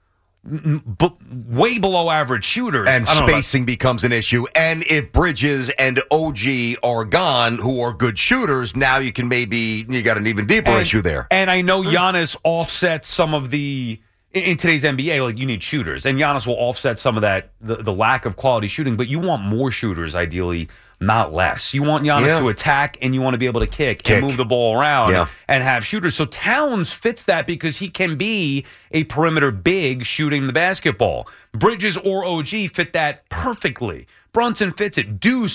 way below average shooters. And spacing becomes an issue. And if Bridges and OG are gone, who are good shooters, now you got an even deeper issue there. And I know Giannis offsets some of the, in today's NBA, you need shooters. And Giannis will offset some of that, the lack of quality shooting. But you want more shooters, ideally, not less. You want Giannis to attack, and you want to be able to kick and move the ball around and have shooters. So Towns fits that because he can be a perimeter big shooting the basketball. Bridges or OG fit that perfectly. Brunson fits it. Deuce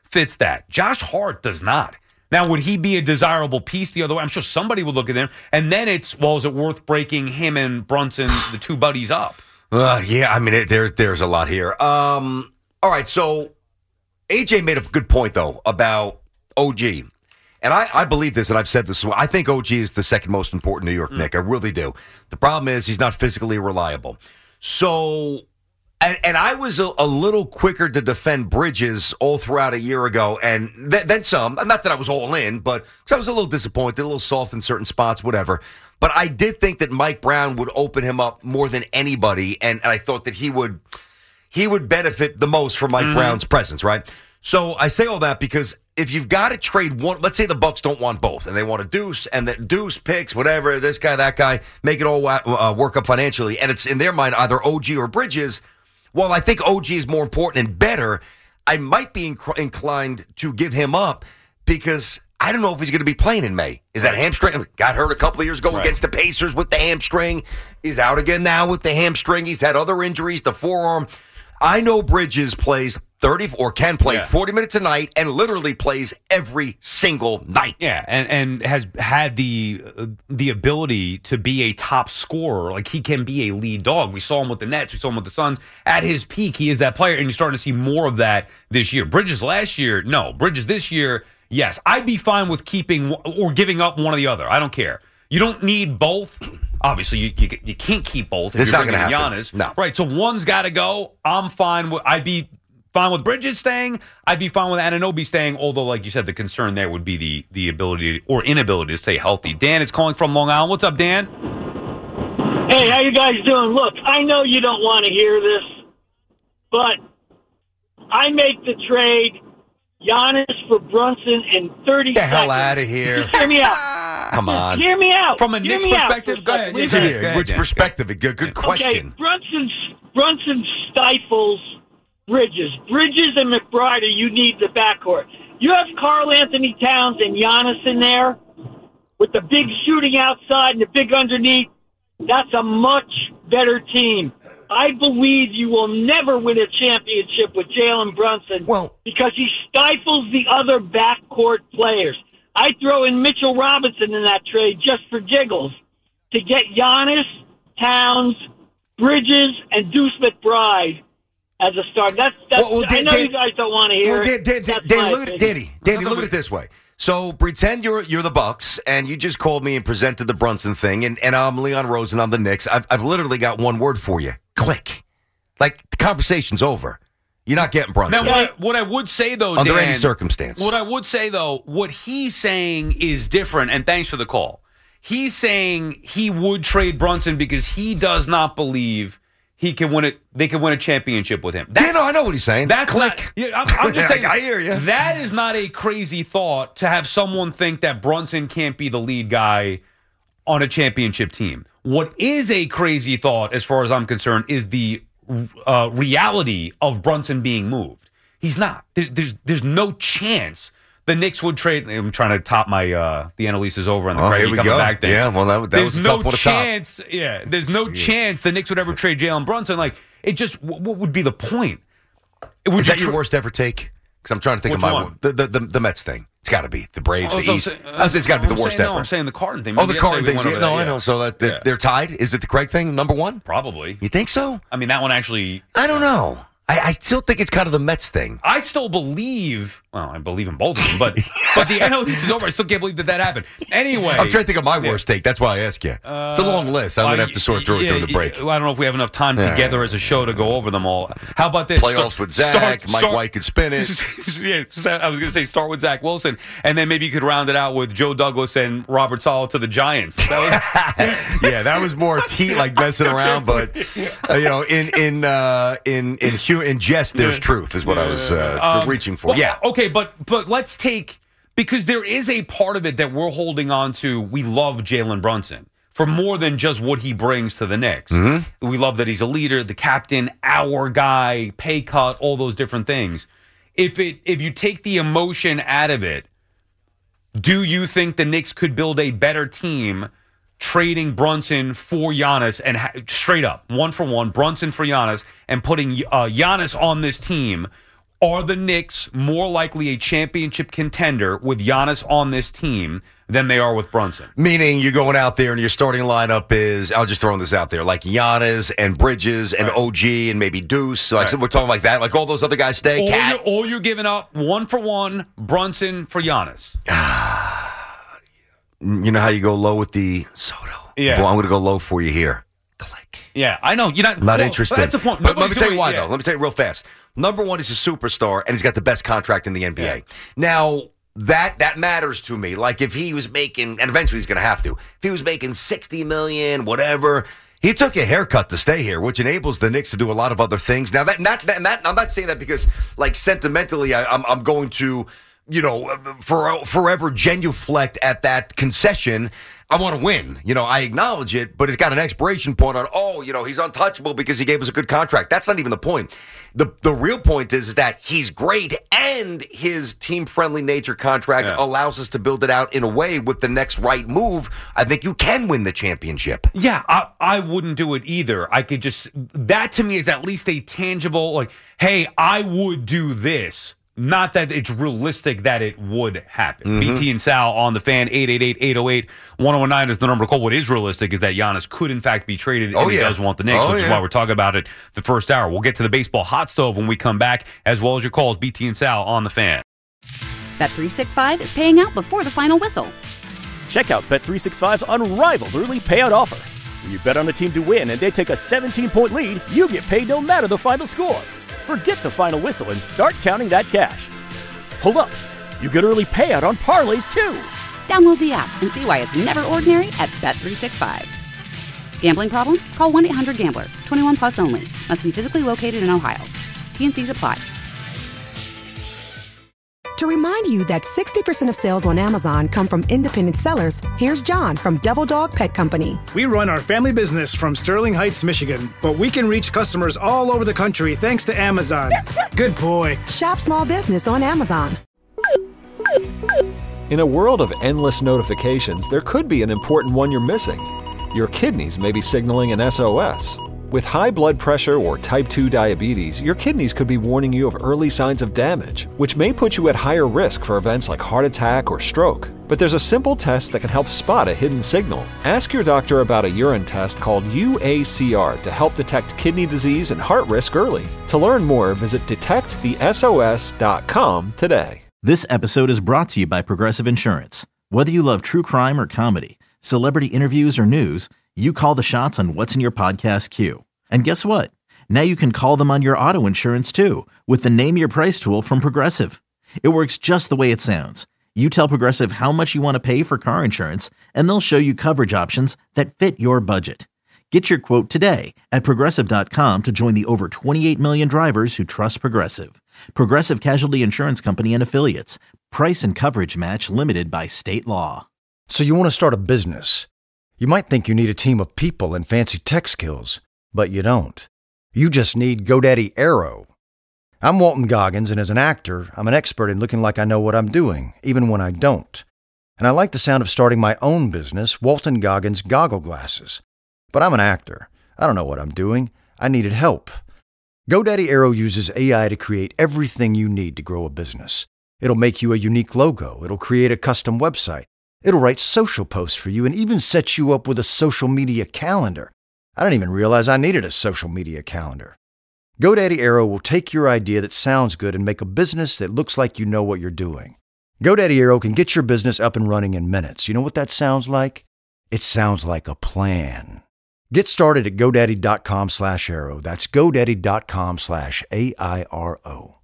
fits that. Josh Hart does not. Now, would he be a desirable piece the other way? I'm sure somebody would look at him. And then it's, well, is it worth breaking him and Brunson, the two buddies, up? Yeah, I mean, there's a lot here. All right, so AJ made a good point, though, about OG. And I believe this, and I've said this. I think OG is the second most important New York Knick. I really do. The problem is he's not physically reliable. So, and I was a little quicker to defend Bridges all throughout a year ago, and then some. Not that I was all in, but because I was a little disappointed, a little soft in certain spots, whatever. But I did think that Mike Brown would open him up more than anybody, and I thought that he would benefit the most from Mike Brown's presence, right? So I say all that because if you've got to trade one, let's say the Bucks don't want both, and they want a Deuce, and that Deuce picks whatever, this guy, that guy, make it all work up financially, and it's in their mind either OG or Bridges. Well, I think OG is more important and better. I might be inclined to give him up because I don't know if he's going to be playing in May. Is that hamstring? Got hurt a couple of years ago against the Pacers with the hamstring. He's out again now with the hamstring. He's had other injuries, the forearm. I know Bridges plays 30 or can play 40 minutes a night and literally plays every single night. Yeah, and has had the ability to be a top scorer. Like, he can be a lead dog. We saw him with the Nets. We saw him with the Suns. At his peak, he is that player, and you're starting to see more of that this year. Bridges last year, no. Bridges this year, yes. I'd be fine with keeping or giving up one or the other. I don't care. You don't need both. Obviously, you can't keep both. It's not going to happen. Giannis. No. Right, so one's got to go. I'm fine. I'd be fine with Bridges staying. I'd be fine with Anunoby staying, although, like you said, the concern there would be the ability or inability to stay healthy. Dan is calling from Long Island. What's up, Dan? Hey, how you guys doing? Look, I know you don't want to hear this, but I make the trade Giannis for Brunson in 30 seconds. Get the hell out of here. Just hear me out. Come on. Hear me out. From a Knicks perspective? Go ahead. Which perspective? Good question. Okay, Brunson stifles Bridges. Bridges and McBride, you need the backcourt. You have Karl Anthony Towns and Giannis in there with the big shooting outside and the big underneath. That's a much better team. I believe you will never win a championship with Jalen Brunson because he stifles the other backcourt players. I throw in Mitchell Robinson in that trade just for giggles to get Giannis, Towns, Bridges, and Deuce McBride as a start. I know you guys don't want to hear it. Danny, look at it this way. So pretend you're the Bucks, and you just called me and presented the Brunson thing, and I'm Leon Rose and I'm the Knicks. I've literally got one word for you. Click. Like, the conversation's over. You're not getting Brunson. Now, what I would say, though, under Dan, any circumstance. What I would say, though, what he's saying is different, and thanks for the call. He's saying he would trade Brunson because he does not believe he can win it. They can win a championship with him. I know what he's saying. That's click. I'm just saying. I hear you. That is not a crazy thought to have someone think that Brunson can't be the lead guy on a championship team. What is a crazy thought, as far as I'm concerned, is the reality of Brunson being moved. He's not. There's no chance the Knicks would trade. I'm trying to top my the Annalise is over on the Craigie coming back there. Yeah, well, that was a tough one to top. Yeah, there's no chance the Knicks would ever trade Jalen Brunson. Like, it just, what would be the point? Is that your worst ever take? Because I'm trying to think of my one. The Mets thing. It's got to be the Braves, the East. It's got to be the worst ever. No, I'm saying the Carton thing. Oh, the Carton thing. I know. So they're tied. Is it the Craig thing, number one? Probably. You think so? I mean, that one actually. I don't know. I still think it's kind of the Mets thing. I still believe. Well, I believe in both of them, but the NL East is over. I still can't believe that happened. Anyway, I'm trying to think of my worst take. That's why I ask you. It's a long list. I'm gonna have to sort through it during the break. I don't know if we have enough time together as a show to go over them all. How about this? Playoffs with Zach. Mike White could spin it. Yeah, I was gonna say start with Zach Wilson, and then maybe you could round it out with Joe Douglas and Robert Saleh to the Giants. That was more like messing around, but in jest, there's truth, is what I was reaching for. Well, okay, but let's take, because there is a part of it that we're holding on to. We love Jalen Brunson for more than just what he brings to the Knicks. Mm-hmm. We love that he's a leader, the captain, our guy, pay cut, all those different things. If you take the emotion out of it, do you think the Knicks could build a better team trading Brunson for Giannis and straight up, 1-for-1, Brunson for Giannis, and putting Giannis on this team Are the Knicks more likely a championship contender with Giannis on this team than they are with Brunson? Meaning you're going out there and your starting lineup is, I'll just throw this out there, like Giannis and Bridges and OG and maybe Deuce. So so we're talking like that, like all those other guys stay. Or you're giving up 1-for-1 Brunson for Giannis. You know how you go low with the Soto? Yeah. Well, I'm going to go low for you here. Yeah, I know. You're not interested. That's the point. But let me tell you why, though. Let me tell you real fast. Number one, he's a superstar, and he's got the best contract in the NBA. Yeah. Now, that matters to me. Like, if he was making, and eventually he's going to have to, if he was making $60 million, whatever, he took a haircut to stay here, which enables the Knicks to do a lot of other things. Now, that I'm not saying that because, like, sentimentally, I'm going to, forever genuflect at that concession. I want to win. I acknowledge it, but it's got an expiration point on, he's untouchable because he gave us a good contract. That's not even the point. The real point is that he's great, and his team-friendly nature contract allows us to build it out in a way with the next right move. I think you can win the championship. Yeah, I wouldn't do it either. I could just, that to me is at least a tangible, like, hey, I would do this. Not that it's realistic that it would happen. BT and Sal on the Fan, 888-808-1019 is the number to call. What is realistic is that Giannis could, in fact, be traded if he does want the Knicks, which is why we're talking about it the first hour. We'll get to the baseball hot stove when we come back, as well as your calls, BT and Sal on the Fan. Bet365 is paying out before the final whistle. Check out Bet365's unrivaled early payout offer. When you bet on a team to win and they take a 17-point lead, you get paid no matter the final score. Forget the final whistle and start counting that cash. Hold up. You get early payout on parlays, too. Download the app and see why it's never ordinary at Bet365. Gambling problem? Call 1-800-GAMBLER. 21 plus only. Must be physically located in Ohio. T&Cs apply. To remind you that 60% of sales on Amazon come from independent sellers, here's John from Devil Dog Pet Company. We run our family business from Sterling Heights, Michigan, but we can reach customers all over the country thanks to Amazon. Good boy. Shop small business on Amazon. In a world of endless notifications, there could be an important one you're missing. Your kidneys may be signaling an SOS. With high blood pressure or type 2 diabetes, your kidneys could be warning you of early signs of damage, which may put you at higher risk for events like heart attack or stroke. But there's a simple test that can help spot a hidden signal. Ask your doctor about a urine test called UACR to help detect kidney disease and heart risk early. To learn more, visit detectthesos.com today. This episode is brought to you by Progressive Insurance. Whether you love true crime or comedy, celebrity interviews or news, you call the shots on what's in your podcast queue. And guess what? Now you can call them on your auto insurance too with the Name Your Price tool from Progressive. It works just the way it sounds. You tell Progressive how much you want to pay for car insurance, and they'll show you coverage options that fit your budget. Get your quote today at Progressive.com to join the over 28 million drivers who trust Progressive. Progressive Casualty Insurance Company and Affiliates. Price and coverage match limited by state law. So you want to start a business. You might think you need a team of people and fancy tech skills, but you don't. You just need GoDaddy Aero. I'm Walton Goggins, and as an actor, I'm an expert in looking like I know what I'm doing, even when I don't. And I like the sound of starting my own business, Walton Goggins Goggle Glasses. But I'm an actor. I don't know what I'm doing. I needed help. GoDaddy Aero uses AI to create everything you need to grow a business. It'll make you a unique logo. It'll create a custom website. It'll write social posts for you and even set you up with a social media calendar. I didn't even realize I needed a social media calendar. GoDaddy Aero will take your idea that sounds good and make a business that looks like you know what you're doing. GoDaddy Aero can get your business up and running in minutes. You know what that sounds like? It sounds like a plan. Get started at GoDaddy.com/Aero. That's GoDaddy.com/AIRO.